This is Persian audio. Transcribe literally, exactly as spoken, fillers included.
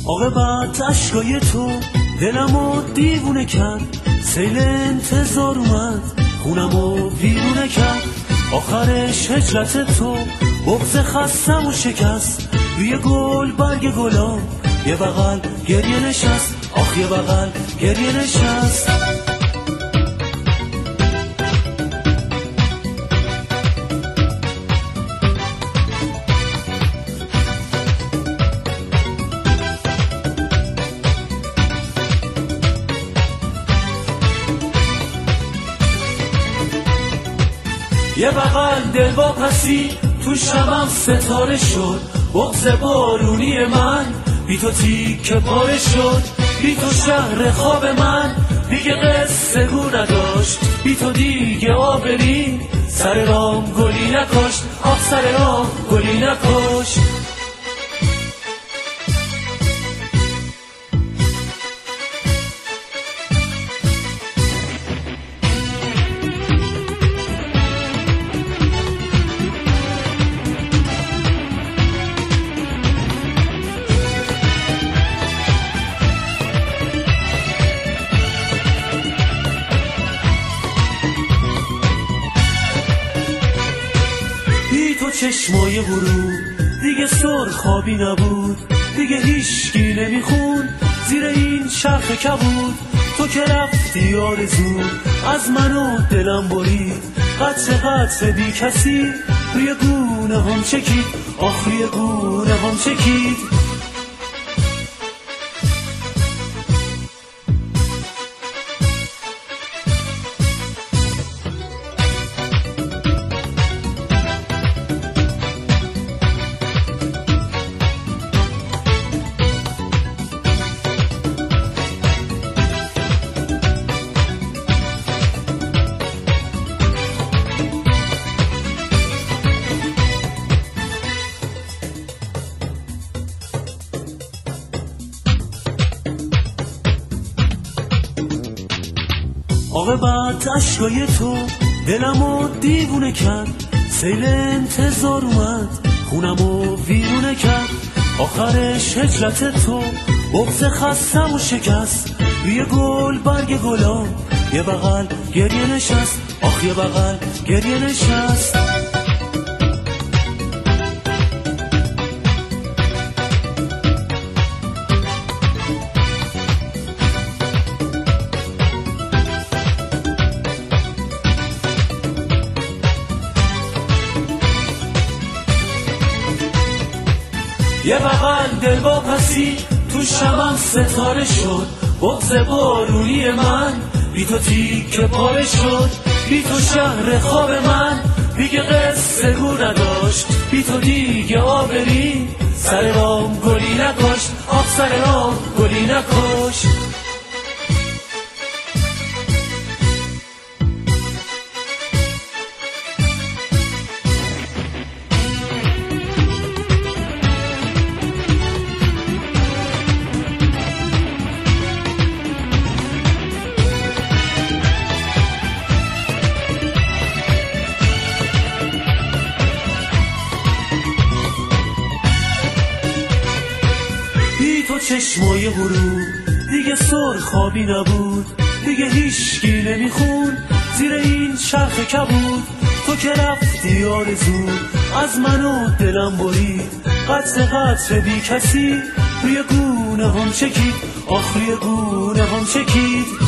عاقبت اشکای تو دلمو دیوونه کرد، سیل انتظار اومد خونمو ویرونه کرد. آخرش هجرت تو بغض خستم و شکست، روی گل برگ گلاب یه بغل گریه نشست، آخ یه بغل گریه نشست. یه بغل دل با پسی تو شبم ستاره شد، بغض بارونی من بی تو تیکه پاره شد. بی تو شهر خواب من دیگه قصه گو نداشت، بی تو دیگه آبری سر رام گلی نکاشت، آخ سر رام گلی نکاشت. تو چشمای غروب دیگه سرخابی نبود، دیگه هیچکی نمیخون زیر این چرخ کبود. تو که رفتی آرزو از من و دلم برید، قطر قطر بی کسی روی گونه هم چکید، آخ روی گونه هم چکید. عاقبت اشکای تو دلمو دیوونه کرد، سیل انتظار اومد خونمو ویرونه کرد. آخرش هجرت تو بغض خستم و شکست، روی گل برگ گلاب یه بغل گریه نشست، آخ یه بغل گریه نشست. یه بغل دل با پسی تو شبم ستاره شد، بغض بارونی من بی تو تیکه پاره شد. بی تو شهر خواب من دیگه قصه گو نداشت، بی تو دیگه آبری سر رام گلی نکاشت، آخ سر رام گلی نکاشت. تو چشمای غروب دیگه سرخابی نبود، دیگه هیچکی نمیخون زیر این چرخ کبود. تو که رفتی آرزو از من و دلم برید، قطر قطر بی کسی روی گونه هم چکید، آخ روی گونه هم چکید.